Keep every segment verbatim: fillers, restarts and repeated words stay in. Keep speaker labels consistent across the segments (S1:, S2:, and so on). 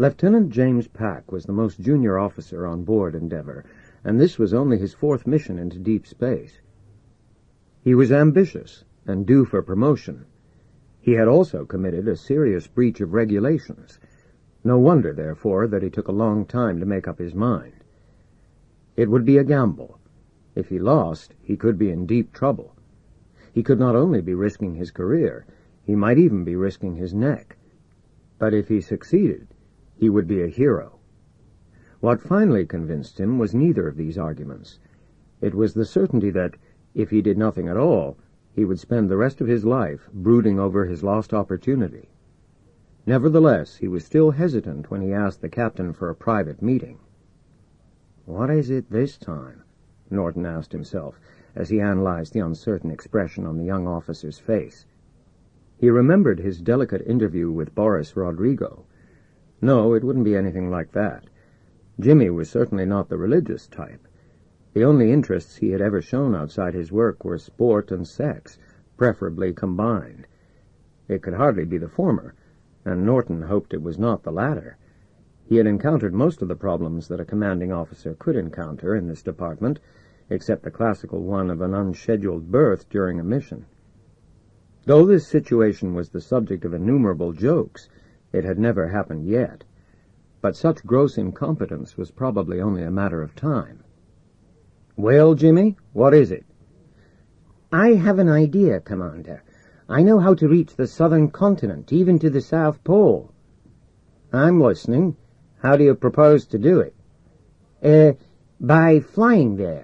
S1: Lieutenant James Pack was the most junior officer on board Endeavour, and this was only his fourth mission into deep space. He was ambitious and due for promotion. He had also committed a serious breach of regulations. No wonder, therefore, that he took a long time to make up his mind. It would be a gamble. If he lost, he could be in deep trouble. He could not only be risking his career, he might even be risking his neck. But if he succeeded, he would be a hero. What finally convinced him was neither of these arguments. It was the certainty that, if he did nothing at all, he would spend the rest of his life brooding over his lost opportunity. Nevertheless, he was still hesitant when he asked the captain for a private meeting. "What is it this time?" Norton asked himself, as he analyzed the uncertain expression on the young officer's face. He remembered his delicate interview with Boris Rodrigo. No, it wouldn't be anything like that. Jimmy was certainly not the religious type. The only interests he had ever shown outside his work were sport and sex, preferably combined. It could hardly be the former, and Norton hoped it was not the latter. He had encountered most of the problems that a commanding officer could encounter in this department, except the classical one of an unscheduled birth during a mission. Though this situation was the subject of innumerable jokes, it had never happened yet. But such gross incompetence was probably only a matter of time. "Well, Jimmy, what is it?"
S2: "I have an idea, Commander. I know how to reach the southern continent, even to the South Pole."
S1: "I'm listening. How do you propose to do it?"
S2: Uh, by flying there."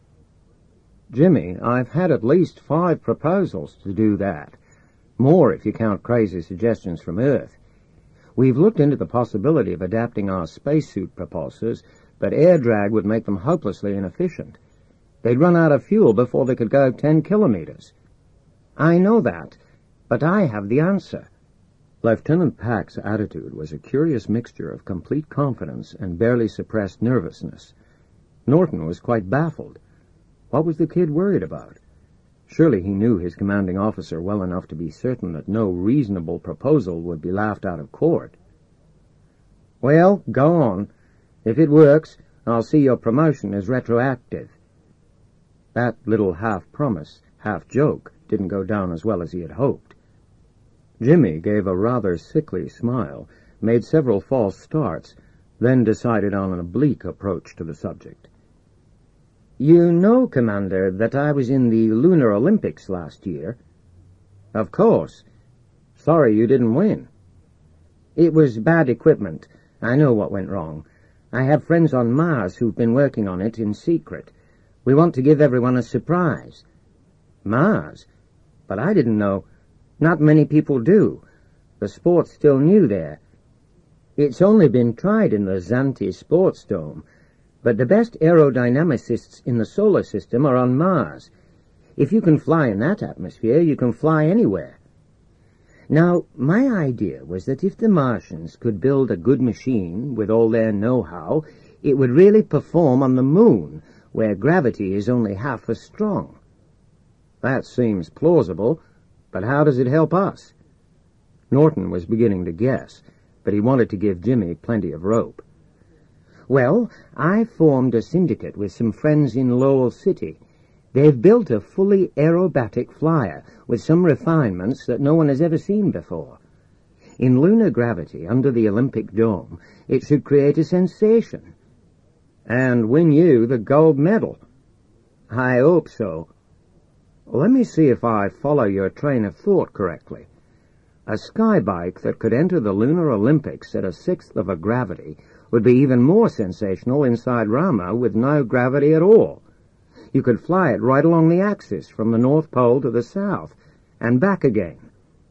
S1: "Jimmy, I've had at least five proposals to do that. More if you count crazy suggestions from Earth. We've looked into the possibility of adapting our spacesuit propulsors, but air drag would make them hopelessly inefficient. They'd run out of fuel before they could go ten kilometers.
S2: "I know that, but I have the answer."
S1: Lieutenant Pack's attitude was a curious mixture of complete confidence and barely suppressed nervousness. Norton was quite baffled. What was the kid worried about? Surely he knew his commanding officer well enough to be certain that no reasonable proposal would be laughed out of court.
S2: "Well, go on. If it works, I'll see your promotion is retroactive."
S1: That little half-promise, half-joke didn't go down as well as he had hoped. Jimmy gave a rather sickly smile, made several false starts, then decided on an oblique approach to the subject.
S2: "You know, Commander, that I was in the Lunar Olympics last year."
S1: "Of course. Sorry you didn't win."
S2: "It was bad equipment. I know what went wrong. I have friends on Mars who've been working on it in secret. We want to give everyone a surprise."
S1: "Mars?
S2: But I didn't know. Not many people do. The sport's still new there. It's only been tried in the Zante Sports Dome, but the best aerodynamicists in the solar system are on Mars. If you can fly in that atmosphere, you can fly anywhere. Now, my idea was that if the Martians could build a good machine with all their know-how, it would really perform on the moon, where gravity is only half as strong."
S1: "That seems plausible, but how does it help us?" Norton was beginning to guess, but he wanted to give Jimmy plenty of rope.
S2: "Well, I formed a syndicate with some friends in Lowell City. They've built a fully aerobatic flyer with some refinements that no one has ever seen before. In lunar gravity under the Olympic Dome, it should create a sensation."
S1: "And win you the gold medal."
S2: "I hope so."
S1: "Let me see if I follow your train of thought correctly. A skybike that could enter the Lunar Olympics at a sixth of a gravity would be even more sensational inside Rama with no gravity at all. You could fly it right along the axis from the North Pole to the South, and back again."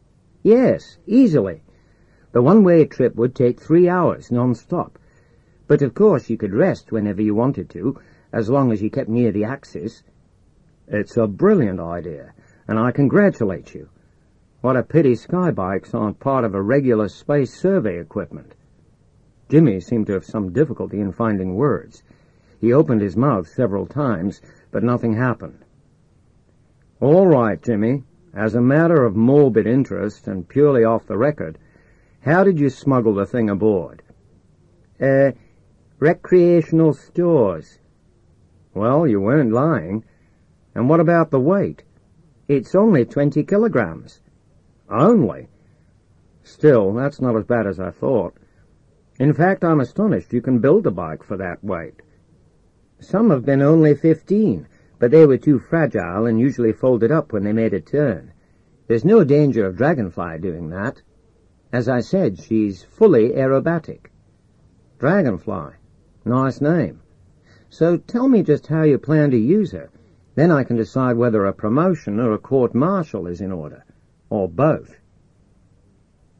S2: "Yes, easily. The one-way trip would take three hours non-stop. But of course you could rest whenever you wanted to, as long as you kept near the axis."
S1: "It's a brilliant idea, and I congratulate you. What a pity skybikes aren't part of a regular space survey equipment." Jimmy seemed to have some difficulty in finding words. He opened his mouth several times, but nothing happened. "All right, Jimmy. As a matter of morbid interest and purely off the record, how did you smuggle the thing aboard?"
S2: Uh, recreational stores.
S1: Well, you weren't lying. And what about the weight?
S2: It's only twenty kilograms.
S1: Only? Still, that's not as bad as I thought. In fact, I'm astonished you can build a bike for that weight.
S2: Some have been only fifteen, but they were too fragile and usually folded up when they made a turn. There's no danger of Dragonfly doing that. As I said, she's fully aerobatic.
S1: Dragonfly. Nice name.
S2: So tell me just how you plan to use her. Then I can decide whether a promotion or a court-martial is in order. Or both.